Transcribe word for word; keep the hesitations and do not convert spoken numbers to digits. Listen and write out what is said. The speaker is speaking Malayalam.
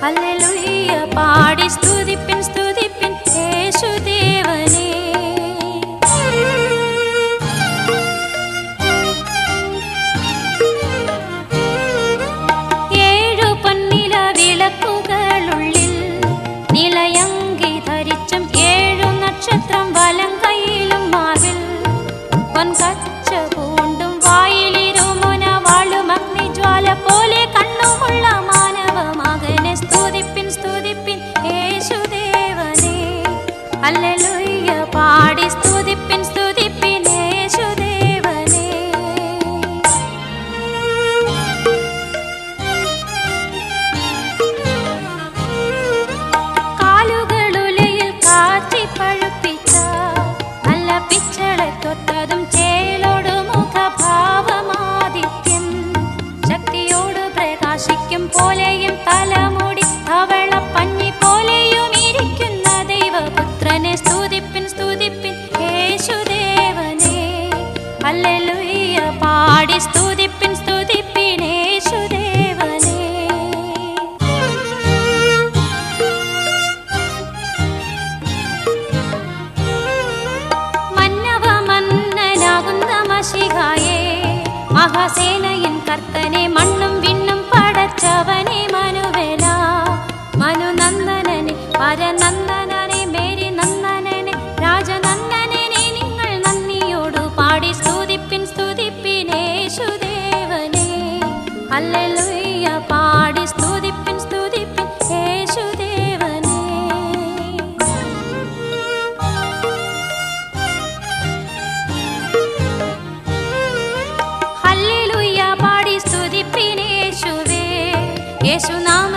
ഹല്ലേലൂയ പാടി സ്തുതിപ്പിൻ സ്തുതിപ്പിൻ യേശുദേവനെ. ഏഴു പൊന്നില വിളക്കുകളുള്ളിൽ നിലയങ്കി ധരിച്ചും ഏഴു നക്ഷത്രം വലം കൈയിലും മാറിൽ പൊൻകച്ച പൂണ്ടും വായിലിരുമുന വാളും അഗ്നിജ്വാല പോലെ കണ്ണുമുള്ള മാനവ മകനെ സ്തുതിപ്പിൻ സ്തുതിപ്പിൻ യേശുദേവനെ. ഹല്ലേലൂയ പാടി സ്തുതിപ്പിൻ സ്തുതിപ്പിൻ യേശുദേവനെ. കാലുകളുലയിൽ കാറ്റി പഴുപ്പിച്ച നല്ല പിച്ചളെ തൊട്ടതും ചേലോട് മുഖഭാവമാദിത്യം ശക്തിയോട് പ്രകാശിക്കും പോലെയും തലമുടി ധവള പഞ്ഞി പോലെയും ഇരിക്കുന്ന ദൈവപുത്രനെ സ്തുതിപ്പിൻ സ്തുതിപ്പിൻ യേശുദേവനെ. ഹല്ലേലൂയ പാടി സ്തുതിപ്പിൻ സ്തുതിപ്പിൻ യേശുദേവനെ. മന്നവ മന്നനാകുന്ന മശിഹായേ മഹാസേനയിൻ കർത്തനെ മണ്ണും വിണ്ണും പടച്ചവനെ മനുവേല മനുനന്ദനനെ പരനന്ദനനെ മേരി നന്ദനനെ രാജനന്ദനനെ നിങ്ങൾ നന്ദിയോടു പാടി സ്തുതിപ്പിൻ സ്തുതിപ്പിൻ യേശുദേവനെ. ഹല്ലേലൂയ പാടി സ്തുതിപ്പിൻ സ്തുതിപ്പിൻ യേശുദേവനെ. ഹല്ലേലൂയ പാടി സ്തുതിപ്പിൻ യേശുവേ. യേശുനാമ